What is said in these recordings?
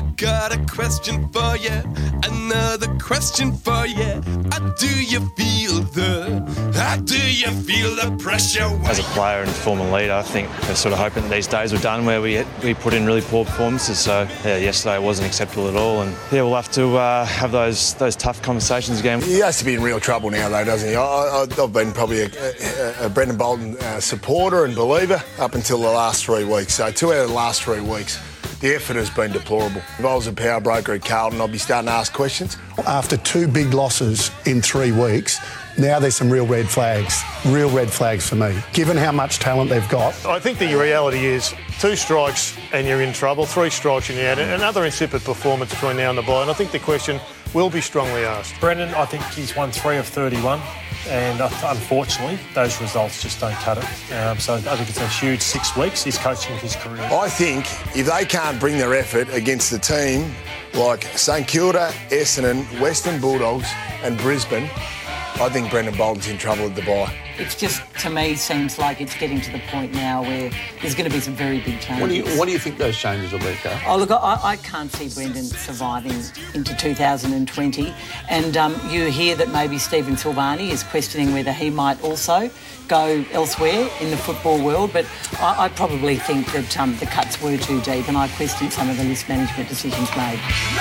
got a question for you, another question for you. How do you feel the pressure? As a player and former leader, I think we're sort of hoping that these days are done where we put in really poor performances. So yeah, yesterday wasn't acceptable at all, and yeah, we'll have to have those tough conversations again. He has to be in real trouble now, though, doesn't he? I've been probably a Brendan Bolton supporter and believer up until the last 3 weeks. So 2 out of the last 3 weeks, the effort has been deplorable. If I was a power broker at Carlton, I'd be starting to ask questions. After 2 big losses in 3 weeks, now there's some real red flags for me, given how much talent they've got. I think the reality is 2 strikes and you're in trouble, 3 strikes and you're out. Another insipid performance between now and the bye, and I think the question will be strongly asked. Brendan, I think he's won 3 of 31. And unfortunately, those results just don't cut it. So I think it's a huge 6 weeks he's coaching his career. I think if they can't bring their effort against the team like St Kilda, Essendon, Western Bulldogs and Brisbane, I think Brendan Bolton's in trouble at the bye. It's just, to me, seems like it's getting to the point now where there's going to be some very big changes. What do you think those changes will be, Carl? Oh, look, I can't see Brendan surviving into 2020. And you hear that maybe Stephen Silvani is questioning whether he might also go elsewhere in the football world. But I probably think that the cuts were too deep, and I question some of the list management decisions made.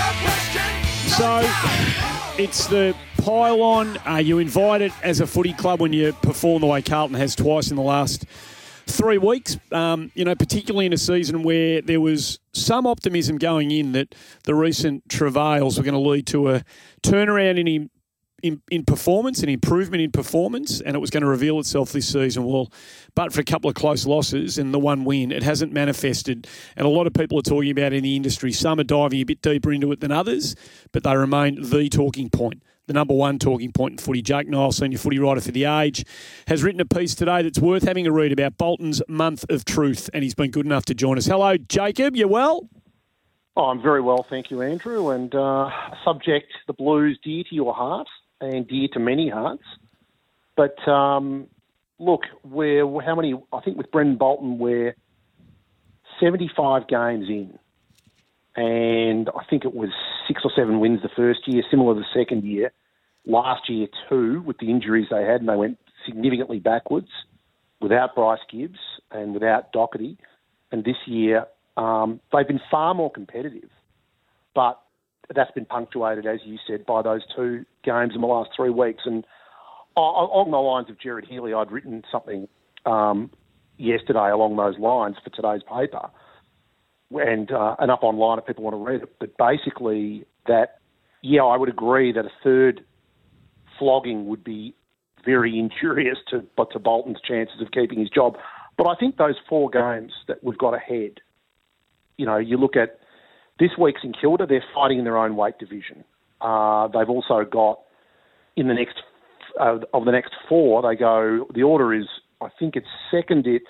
So it's the pile-on. You invited as a footy club when you perform the way Carlton has twice in the last 3 weeks, particularly in a season where there was some optimism going in that the recent travails were going to lead to a turnaround in performance, an improvement in performance, and it was going to reveal itself this season. Well, but for a couple of close losses and the one win, it hasn't manifested. And a lot of people are talking about it in the industry. Some are diving a bit deeper into it than others, but they remain the talking point. The number one talking point in footy. Jake Niles, senior footy writer for The Age, has written a piece today that's worth having a read about Bolton's month of truth, and he's been good enough to join us. Hello, Jacob. You well? Oh, I'm very well, thank you, Andrew. And subject the Blues dear to your heart and dear to many hearts. But look, how many? I think with Brendan Bolton, we're 75 games in. And I think it was 6 or 7 wins the first year, similar to the second year. Last year, 2, with the injuries they had, and they went significantly backwards without Bryce Gibbs and without Doherty. And this year, they've been far more competitive. But that's been punctuated, as you said, by those 2 games in the last 3 weeks. And on the lines of Gerard Healy, I'd written something yesterday along those lines for today's paper. And up online if people want to read it. But basically that, I would agree that a third flogging would be very injurious to Bolton's chances of keeping his job. But I think those 4 games that we've got ahead, you look at this week's in Kilda, they're fighting in their own weight division. They've also got, in the next, of the next 4, they go, the order is, I think it's second, it's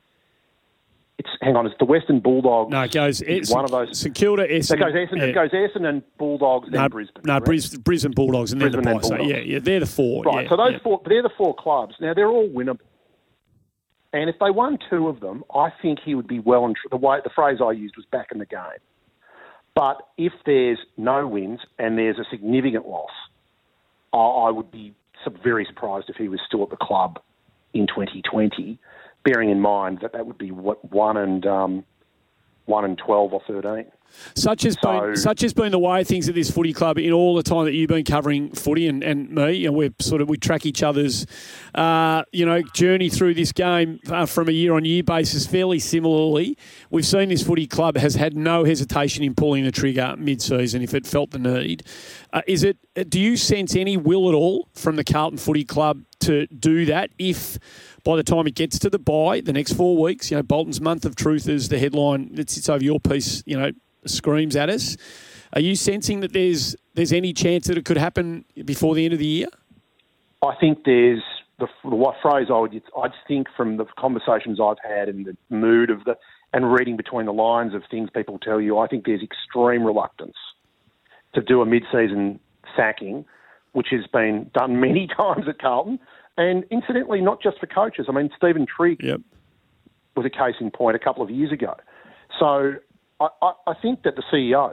the Western Bulldogs. No, it goes one of those. St Kilda, Essendon. It goes Essendon, Bulldogs, then Brisbane. No, Brisbane Bulldogs, and then the Bulldogs. So, they're the 4. Right, so those 4, they're the 4 clubs. Now, they're all winnable. And if they won 2 of them, I think he would be well and the phrase I used was back in the game. But if there's no wins and there's a significant loss, I would be very surprised if he was still at the club in 2020. Bearing in mind that would be 1 and 12 or 13. Such has been the way of things at this footy club in all the time that you've been covering footy and me. We track each other's journey through this game from a year-on-year basis fairly similarly. We've seen this footy club has had no hesitation in pulling the trigger mid-season if it felt the need. Do you sense any will at all from the Carlton Footy Club to do that if by the time it gets to the bye, the next 4 weeks, Bolton's month of truth is the headline that sits over your piece, screams at us. Are you sensing that there's any chance that it could happen before the end of the year? I think there's what phrase I'd think from the conversations I've had and the mood of and reading between the lines of things people tell you, I think there's extreme reluctance to do a mid-season sacking, which has been done many times at Carlton. And incidentally, not just for coaches. I mean, Stephen Trigg was a case in point a couple of years ago. So I think that the CEO,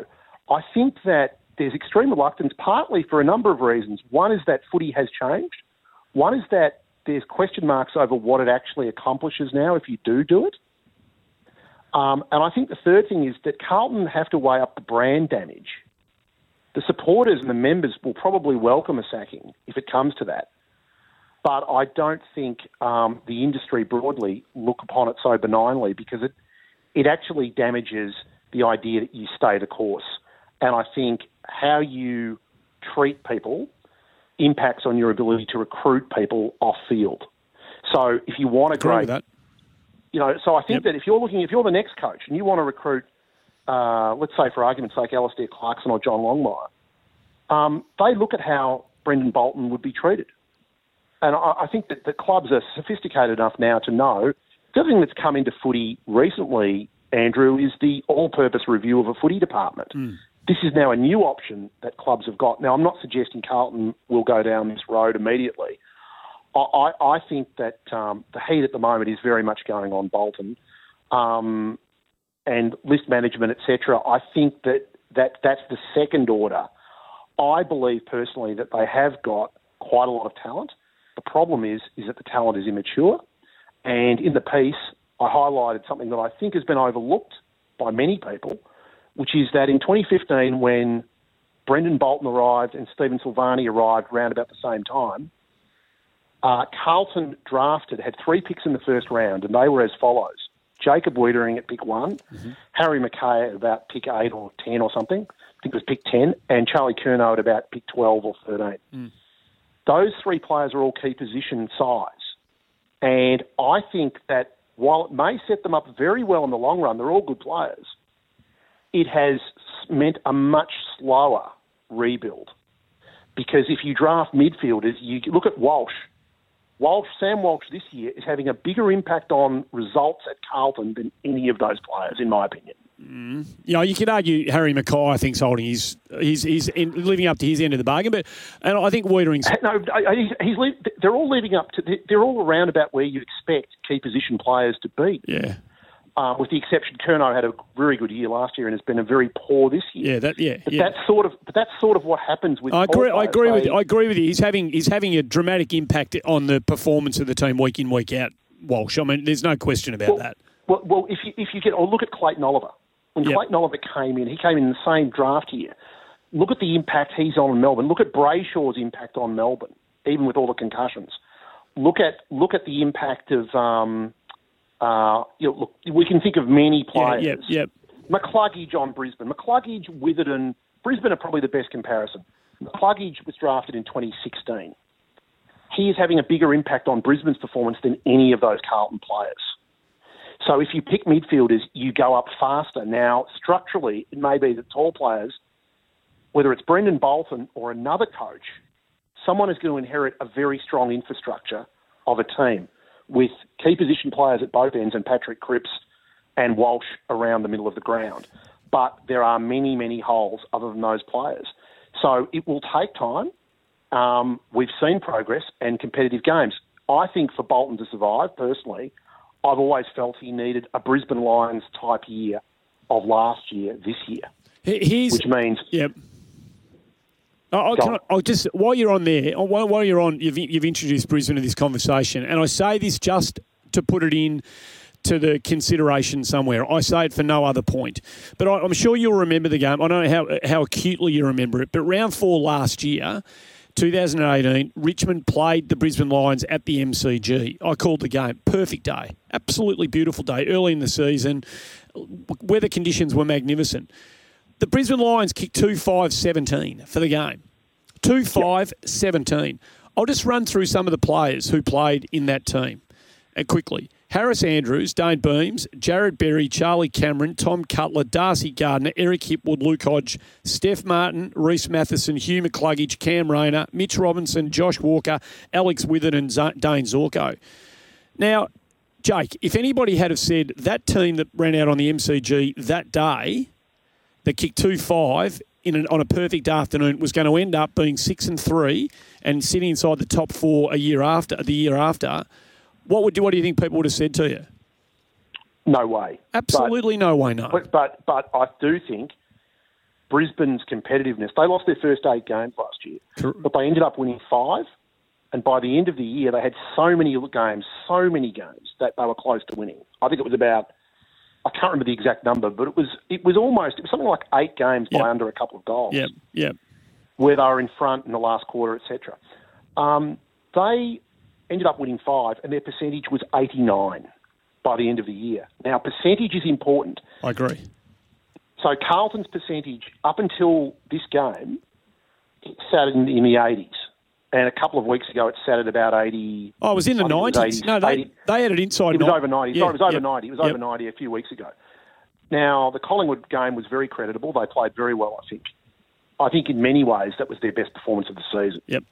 I think that there's extreme reluctance, partly for a number of reasons. One is that footy has changed. One is that there's question marks over what it actually accomplishes now if you do it. And I think the third thing is that Carlton have to weigh up the brand damage. The supporters and the members will probably welcome a sacking if it comes to that. But I don't think the industry broadly look upon it so benignly, because it actually damages the idea that you stay the course. And I think how you treat people impacts on your ability to recruit people off field. So if you want a great, so I think that if you're the next coach and you want to recruit, let's say for argument's sake, Alistair Clarkson or John Longmire, they look at how Brendan Bolton would be treated. And I think that the clubs are sophisticated enough now to know. The other thing that's come into footy recently, Andrew, is the all-purpose review of a footy department. This is now a new option that clubs have got. Now, I'm not suggesting Carlton will go down this road immediately. I think that the heat at the moment is very much going on Bolton and list management, etc. I think that's the second order. I believe personally that they have got quite a lot of talent. The problem is that the talent is immature. And in the piece, I highlighted something that I think has been overlooked by many people, which is that in 2015, when Brendan Bolton arrived and Stephen Silvani arrived around about the same time, Carlton had 3 picks in the first round, and they were as follows. Jacob Wiedering at pick 1, Harry Mackay at about pick 8 or 10 or something, I think it was pick 10, and Charlie Curnow at about pick 12 or 13. Those 3 players are all key position size. And I think that while it may set them up very well in the long run, they're all good players, it has meant a much slower rebuild. Because if you draft midfielders, you look at Sam Walsh this year is having a bigger impact on results at Carlton than any of those players, in my opinion. You could argue Harry Mackay, I think, is holding he's living up to his end of the bargain, and I think Wiedering's they're all living up to. They're all around about where you expect key position players to be. Yeah. With the exception, Curnow had a very good year last year and has been a very poor this year. That's sort of what happens with. I agree with you. He's having a dramatic impact on the performance of the team week in, week out. Walsh. I mean, there's no question about that. Well, if you look at Clayton Oliver. When Clayton Oliver came in, he came in the same draft year. Look at the impact he's on in Melbourne. Look at Brayshaw's impact on Melbourne, even with all the concussions. Look at the impact of. We can think of many players. McCluggage on Brisbane. McCluggage, Witherden, Brisbane are probably the best comparison. McCluggage was drafted in 2016. He is having a bigger impact on Brisbane's performance than any of those Carlton players. So if you pick midfielders, you go up faster. Now, structurally, it may be that tall players, whether it's Brendan Bolton or another coach, someone is going to inherit a very strong infrastructure of a team with key position players at both ends and Patrick Cripps and Walsh around the middle of the ground. But there are many, many holes other than those players. So it will take time. We've seen progress and competitive games. I think for Bolton to survive, personally, I've always felt he needed a Brisbane Lions type year of last year, this year. Which means... Yep. I'll just while you're on there, you've introduced Brisbane to this conversation, and I say this just to put it in to the consideration somewhere. I say it for no other point, but I'm sure you'll remember the game. I don't know how acutely you remember it, but round 4 last year, 2018, Richmond played the Brisbane Lions at the MCG. I called the game. Perfect day. Absolutely beautiful day. Early in the season. Weather conditions were magnificent. The Brisbane Lions kicked 2-5-17 for the game. 2-5-17. I'll just run through some of the players who played in that team quickly. Harris Andrews, Dane Beams, Jared Berry, Charlie Cameron, Tom Cutler, Darcy Gardner, Eric Hipwood, Luke Hodge, Steph Martin, Reece Matheson, Hugh McCluggage, Cam Rayner, Mitch Robinson, Josh Walker, Alex Witherden, and Dane Zorko. Now, Jake, if anybody had have said that team that ran out on the MCG that day, that kicked 2-5 on a perfect afternoon, was going to end up being 6-3 and sitting inside the top 4 the year after, what do you think people would have said to you? No way. Absolutely no way, no. But I do think Brisbane's competitiveness. They lost their first 8 games last year, but they ended up winning 5. And by the end of the year, they had so many games that they were close to winning. I think it was about, I can't remember the exact number, but it was something like 8 games by under a couple of goals. Yep. Where they were in front in the last quarter, etc. They ended up winning 5, and their percentage was 89 by the end of the year. Now, percentage is important. I agree. So Carlton's percentage up until this game sat in the 80s. And a couple of weeks ago, it sat at about 80. Oh, it was in the 90s. No, they had it inside. It was over 90. Yeah, Sorry, it was over 90. It was over 90 a few weeks ago. Now, the Collingwood game was very creditable. They played very well, I think. I think in many ways that was their best performance of the season. Yep.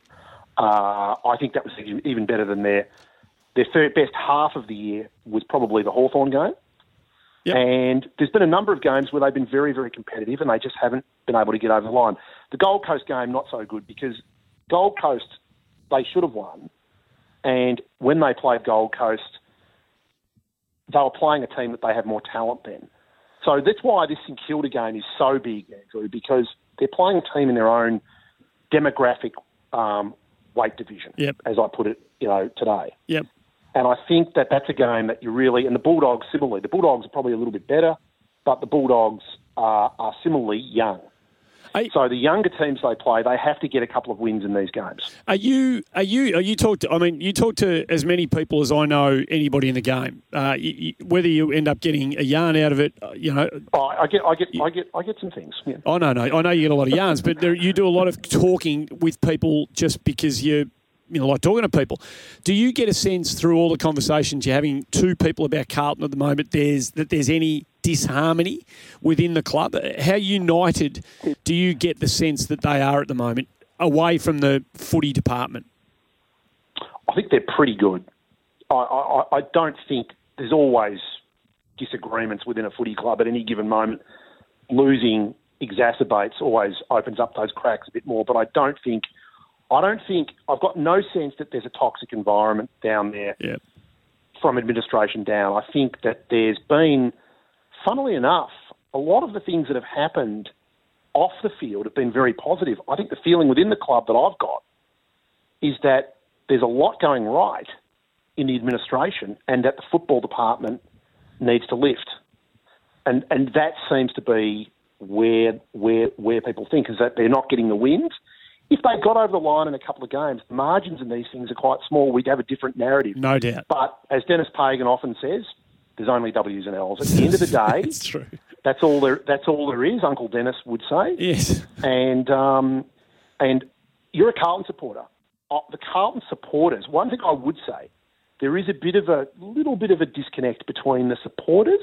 I think that was even better than their best half of the year was probably the Hawthorn game. Yep. And there's been a number of games where they've been very, very competitive and they just haven't been able to get over the line. The Gold Coast game, not so good because Gold Coast, they should have won. And when they played Gold Coast, they were playing a team that they have more talent than. So that's why this St Kilda game is so big, Andrew, because they're playing a team in their own demographic weight division, as I put it, today. Yep. And I think that's a game that you really, and the Bulldogs similarly, the Bulldogs are probably a little bit better, but the Bulldogs are similarly young. So the younger teams they play, they have to get a couple of wins in these games. You talk to as many people as I know anybody in the game. Whether you end up getting a yarn out of it, I get some things. Yeah. I know you get a lot of yarns, but you do a lot of talking with people just because you like talking to people. Do you get a sense through all the conversations you're having to people about Carlton at the moment there's any disharmony within the club? How united do you get the sense that they are at the moment away from the footy department? I think they're pretty good. I don't think there's always disagreements within a footy club at any given moment. Losing exacerbates, always opens up those cracks a bit more, but I don't think I've got no sense that there's a toxic environment down there from administration down. I think that there's been, funnily enough, a lot of the things that have happened off the field have been very positive. I think the feeling within the club that I've got is that there's a lot going right in the administration and that the football department needs to lift. And that seems to be where people think is that they're not getting the wins. If they got over the line in a couple of games, the margins in these things are quite small. We'd have a different narrative. No doubt. But as Dennis Pagan often says, there's only W's and L's. At the end of the day, it's true. That's all there is, Uncle Dennis would say. Yes. And you're a Carlton supporter. The Carlton supporters, one thing I would say, there is a little bit of a disconnect between the supporters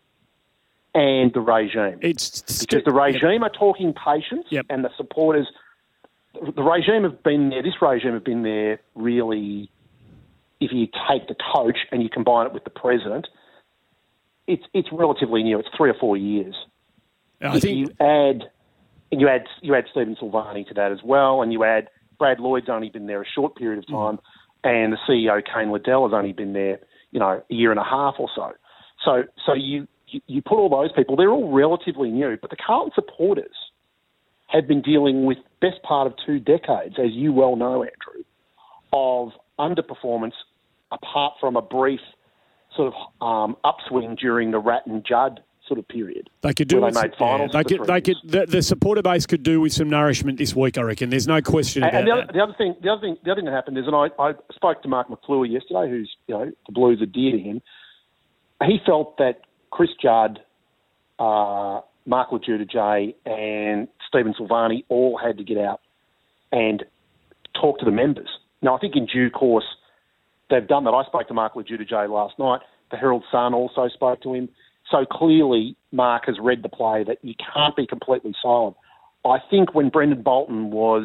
and the regime. Because the regime are talking patience and the supporters... The regime have been there. This regime have been there really. If you take the coach and you combine it with the president, it's relatively new. It's 3 or 4 years. You add Stephen Silvani to that as well, and you add Brad Lloyd's only been there a short period of time, and the CEO Kane Liddell has only been there, a year and a half or so. So you put all those people. They're all relatively new, but the Carlton supporters have been dealing with best part of 2 decades, as you well know, Andrew, of underperformance apart from a brief sort of upswing during the Rat and Judd sort of period. They could do where they made finals. The supporter base could do with some nourishment this week, I reckon. There's no question about that. The other thing that happened is, and I spoke to Mark McClure yesterday, who's the Blues are dear to him. He felt that Chris Judd, Mark Lajuda-Jay and Stephen Silvani all had to get out and talk to the members. Now, I think in due course they've done that. I spoke to Mark Lajuda-Jay last night. The Herald Sun also spoke to him. So clearly Mark has read the play that you can't be completely silent. I think when Brendan Bolton was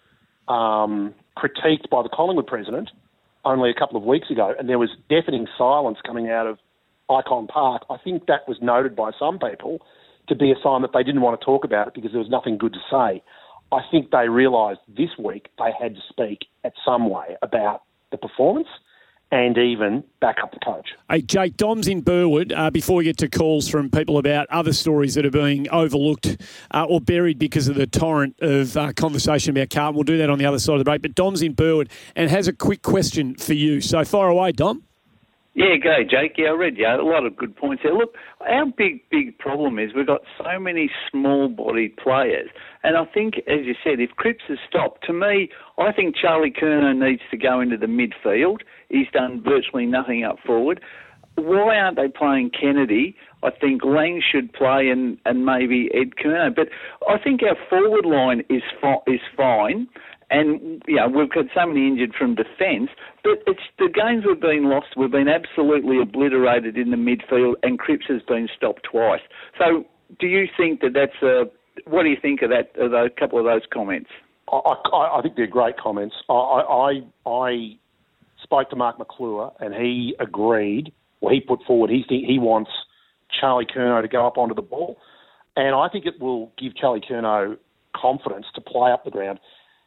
critiqued by the Collingwood president only a couple of weeks ago and there was deafening silence coming out of Icon Park, I think that was noted by some people to be a sign that they didn't want to talk about it because there was nothing good to say. I think they realised this week they had to speak at some way about the performance and even back up the coach. Hey, Jake, Dom's in Burwood. Before we get to calls from people about other stories that are being overlooked or buried because of the torrent of conversation about Carlton, we'll do that on the other side of the break. But Dom's in Burwood and has a quick question for you. So fire away, Dom. Yeah, go, Jake. Yeah, I read you. A lot of good points there. Look, our big problem is we've got so many small-bodied players. And I think, as you said, if Cripps has stopped, to me, I think Charlie Curnow needs to go into the midfield. He's done virtually nothing up forward. Why aren't they playing Kennedy? I think Lang should play and maybe Ed Curnow. But I think our forward line is fine. And, you know, we've got so many injured from defence, but it's the games we've been lost, we've been absolutely obliterated in the midfield, and Cripps has been stopped twice. So do you think what do you think of that, of a couple of those comments? I think they're great comments. I spoke to Mark McClure, and he agreed, he put forward, he wants Charlie Curnow to go up onto the ball, and I think it will give Charlie Curnow confidence to play up the ground.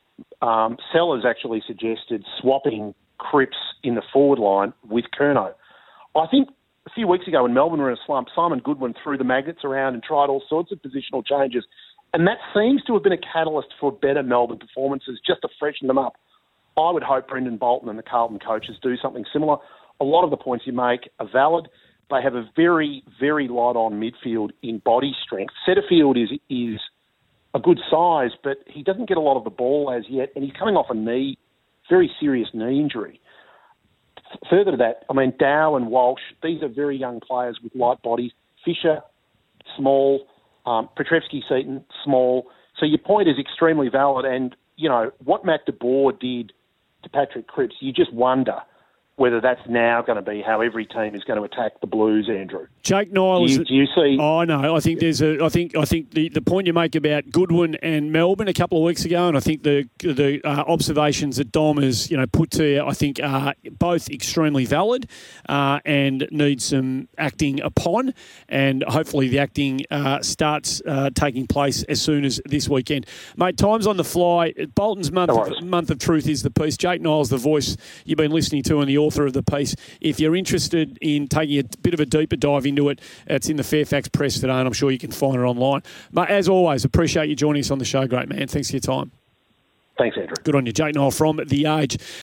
Sellers actually suggested swapping Cripps in the forward line with Curnow. I think a few weeks ago when Melbourne were in a slump, Simon Goodwin threw the magnets around and tried all sorts of positional changes, and that seems to have been a catalyst for better Melbourne performances, just to freshen them up. I would hope Brendan Bolton and the Carlton coaches do something similar. A lot of the points you make are valid. They have a very, very light-on midfield in body strength. Setterfield is a good size, but he doesn't get a lot of the ball as yet, and he's coming off a very serious knee injury. Further to that, I mean, Dow and Walsh, these are very young players with light bodies. Fisher, small. Petrevski-Seaton, small. So your point is extremely valid, and, you know, what Matt de Boer did to Patrick Cripps, you just wonder whether that's now going to be how every team is going to attack the Blues, Andrew. Jake Niles. Do you see? Oh no, I think there's I think the point you make about Goodwin and Melbourne a couple of weeks ago, and I think the observations that Dom has put to you, I think are both extremely valid and need some acting upon, and hopefully the acting starts taking place as soon as this weekend. Mate, time's on the fly. Bolton's month of truth is the piece. Jake Niles, the voice you've been listening to, and the author of the piece. If you're interested in taking a bit of a deeper dive into it, it's in the Fairfax Press today, and I'm sure you can find it online. But as always, appreciate you joining us on the show. Great man. Thanks for your time. Thanks, Andrew. Good on you. Jake Niles from The Age.